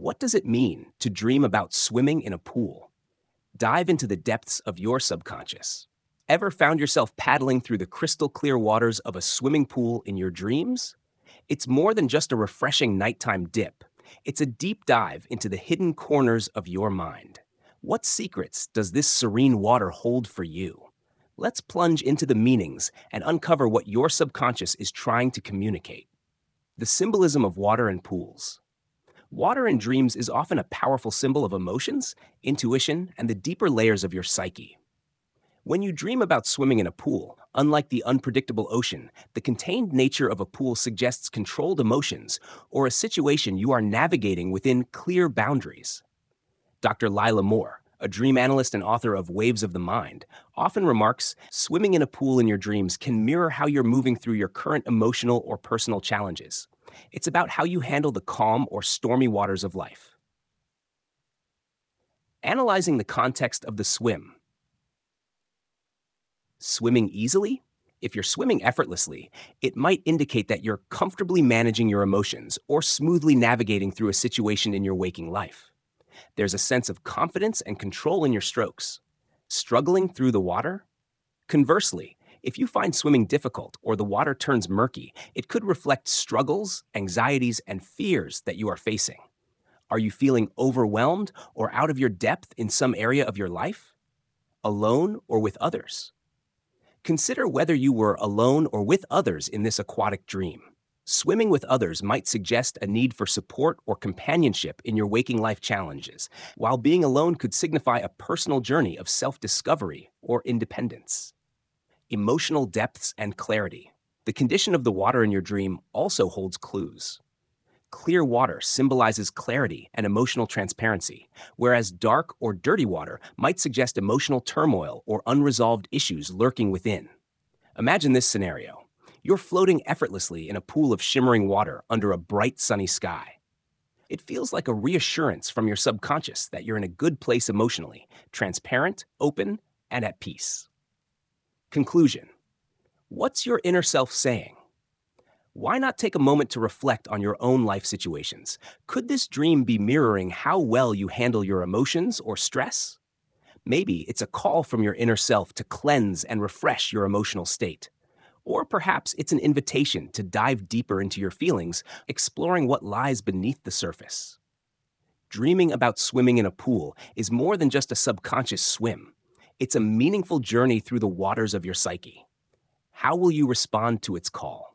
What does it mean to dream about swimming in a pool? Dive into the depths of your subconscious. Ever found yourself paddling through the crystal clear waters of a swimming pool in your dreams? It's more than just a refreshing nighttime dip. It's a deep dive into the hidden corners of your mind. What secrets does this serene water hold for you? Let's plunge into the meanings and uncover what your subconscious is trying to communicate. The symbolism of water and pools. Water in dreams is often a powerful symbol of emotions, intuition, and the deeper layers of your psyche. When you dream about swimming in a pool, unlike the unpredictable ocean, the contained nature of a pool suggests controlled emotions or a situation you are navigating within clear boundaries. Dr. Lila Moore, a dream analyst and author of Waves of the Mind, often remarks, swimming in a pool in your dreams can mirror how you're moving through your current emotional or personal challenges. It's about how you handle the calm or stormy waters of life. Analyzing the context of the swim. Swimming easily? If you're swimming effortlessly, it might indicate that you're comfortably managing your emotions or smoothly navigating through a situation in your waking life. There's a sense of confidence and control in your strokes. Struggling through the water? Conversely, if you find swimming difficult or the water turns murky, it could reflect struggles, anxieties, and fears that you are facing. Are you feeling overwhelmed or out of your depth in some area of your life? Alone or with others? Consider whether you were alone or with others in this aquatic dream. Swimming with others might suggest a need for support or companionship in your waking life challenges, while being alone could signify a personal journey of self-discovery or independence. Emotional depths and clarity. The condition of the water in your dream also holds clues. Clear water symbolizes clarity and emotional transparency, whereas dark or dirty water might suggest emotional turmoil or unresolved issues lurking within. Imagine this scenario. You're floating effortlessly in a pool of shimmering water under a bright sunny sky. It feels like a reassurance from your subconscious that you're in a good place emotionally, transparent, open, and at peace. Conclusion. What's your inner self saying? Why not take a moment to reflect on your own life situations? Could this dream be mirroring how well you handle your emotions or stress? Maybe it's a call from your inner self to cleanse and refresh your emotional state. Or perhaps it's an invitation to dive deeper into your feelings, exploring what lies beneath the surface. Dreaming about swimming in a pool is more than just a subconscious swim. It's a meaningful journey through the waters of your psyche. How will you respond to its call?